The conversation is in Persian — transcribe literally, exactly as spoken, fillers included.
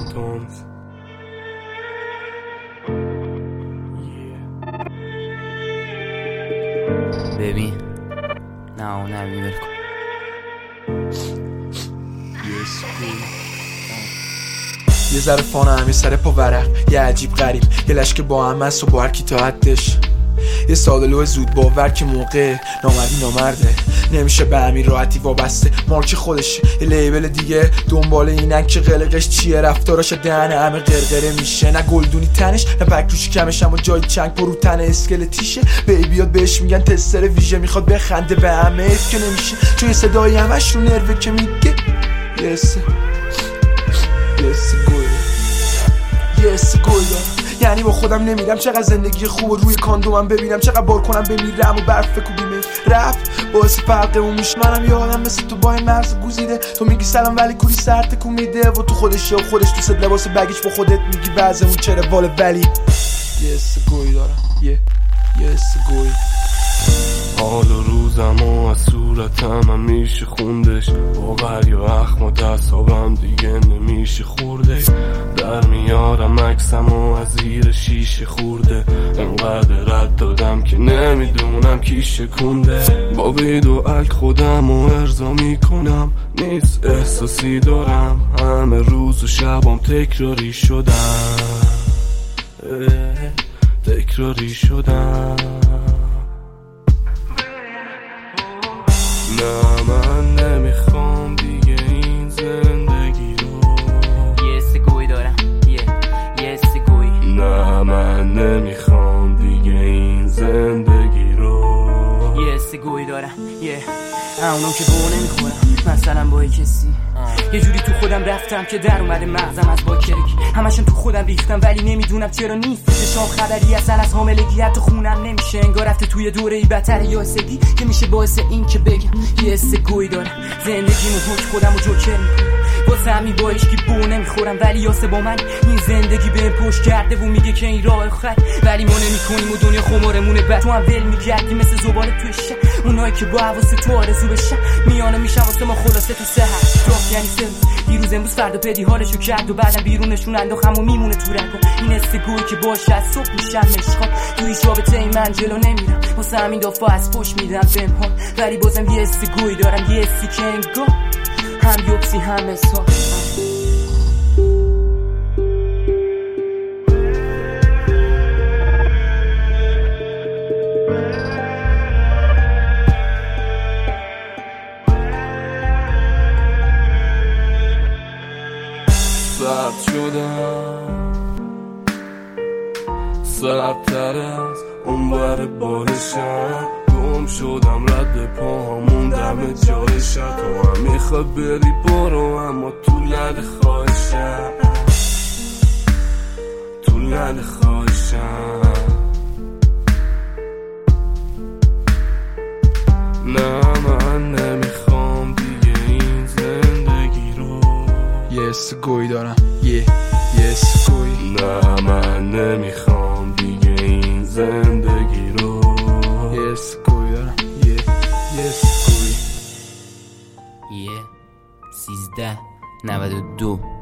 Stones. ببین نه اون نمیول کن یه ذره فانه هم یه سر پا ورق، یه عجیب غریب، یه لشک با هم هست و با هر کی تا حدش، یه سادلو زود باور که موقع نامردی نامرده، نمیشه به همین راحتی وابسته، مارک خودشه یه لیبل دیگه دنبال اینک که قلقش چیه، رفتاراش دهن همه قرقره میشه، نه گلدونی تنش نه پکروشی کمش، اما جای چنگ پرو تن اسکلتیشه، بیبیات بهش میگن تستر ویژه، میخواد بخنده به همه اف که نمیشه، چون یه صدایی همش رو نروه که میگه یس یس گوی یس گوی یعنی با خودم نمیرم چقدر زندگی خوب و روی کاندومم ببینم، چقدر بار کنم بمیرم و برف کوبیمه رفت باعث فرقمون میشه، منم یه آدم مثل تو با این مغز گوزیده، تو میگی سلام ولی کوری سر تکون میده و تو خودشه و خودش تو صد لباس بگیش با خودت میگی وضعمون چرا واله، ولی یس گوی دارم یه یس گوی حال و روزم و از صورتم هم میشه خوندش، با غری و اخم و دستابم دیگه نمیشه خوردش، در میارم عکسم و از زیر شیشه خورده، انقدر رد دادم که نمیدونم کی شکونده، با بید و عک خودم و ارضا میکنم، نیست احساسی دارم، همه روز و شبام تکراری شدم تکراری شدم. نه من نمیخوام دیگه این زندگی رو، یه سگوی دارم یه یه سگوی، نه من نمیخوام دیگه این زندگی رو، یه سگوی دارم یه اونو که بو نمیخورم مثلا با کسی، یه جوری تو خودم رفتم که در اومده مغزم از با کرکی، همشون تو خودم ریختم ولی نمیدونم چرا نیست چشام خبری اصلا از حاملگی، حتی خونم نمیشه انگار رفته توی دوره ای بتر یاسگی که میشه باعث این که بگم یه حس گوی دارم، زندگیمو حک خودم و جوکر میکنم، واسه همین با هیچکی بو نمیخورم، ولی یاسه با من این زندگی بهم پشت کرده و میگه که این راه خط، ولی ما نمیکنیم و دنیا خمارمونه بعد تو هم ول میکردی مثل زباله توی شب، اونایی که با حواس تو آرزو بشن میانه میشم واسه ما خلاصه تو سحر راه، یعنی سه روز دیروز امروز فردا پدی حالشو کرد و بعدم بیرونشون انداخم و میمونه تو رگم، این استگویی که باشه از صبح میشم مشخان، تو هیچ رابطه ای من جلو نمیرم واسه همین دفعه از پشت میدم پنهان، ولی بازم یه استگویی دارم، یه استی که انگار هم یوبسی هم اسحاق. سرد شدم سردتر از اون بر بالشم، گم شدم رد پاهم موندم جای شب، تو هم میخواد بری برو اما تو لد خواهشم تو لد خواهشم، نه من نمیخوام دیگه این زندگی رو، یه سگوی دارم یه یه سگوی، نه من نمیخوام دیگه این زندگی رو، یه سگوی دارم یه یه سگوی یه سیزده نود و دو